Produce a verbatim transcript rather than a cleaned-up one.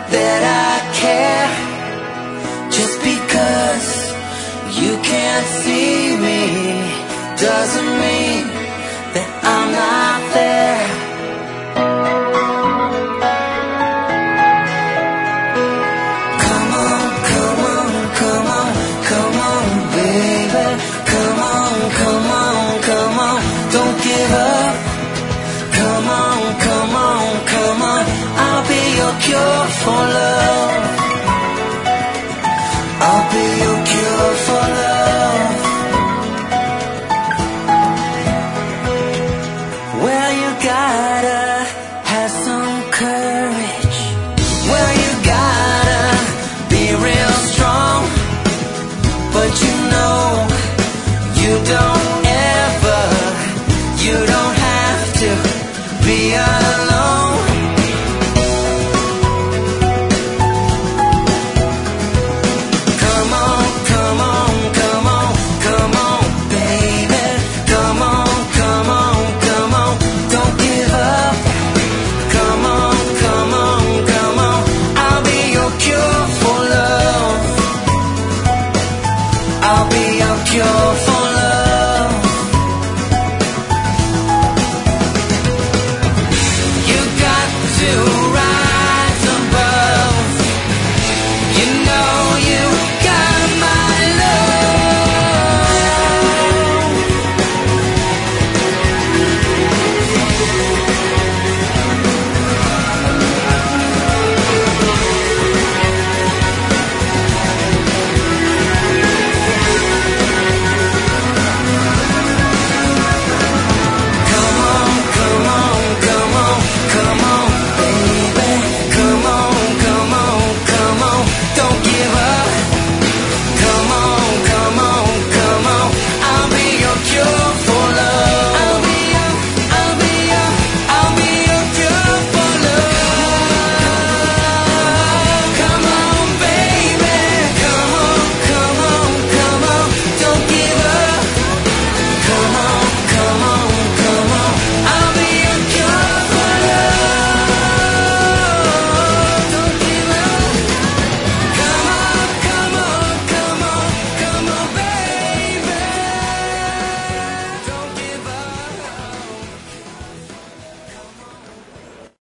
that I care. Just because you can't see me doesn't mean that I'm not there. Come on, come on, come on, come on, baby. Come on, come on, come on, don't give up. Come on, come on, come on, I'll be your cure for love. I'll be your cure for love. Well, you gotta have some courage. Well, you gotta be real strong. But you know, you don't ever, you don't have to be alone. Come on, come on, come on, come on, baby. Come on, come on, come on, don't give up. Come on, come on, come on, I'll be your cure for love. I'll be your cure for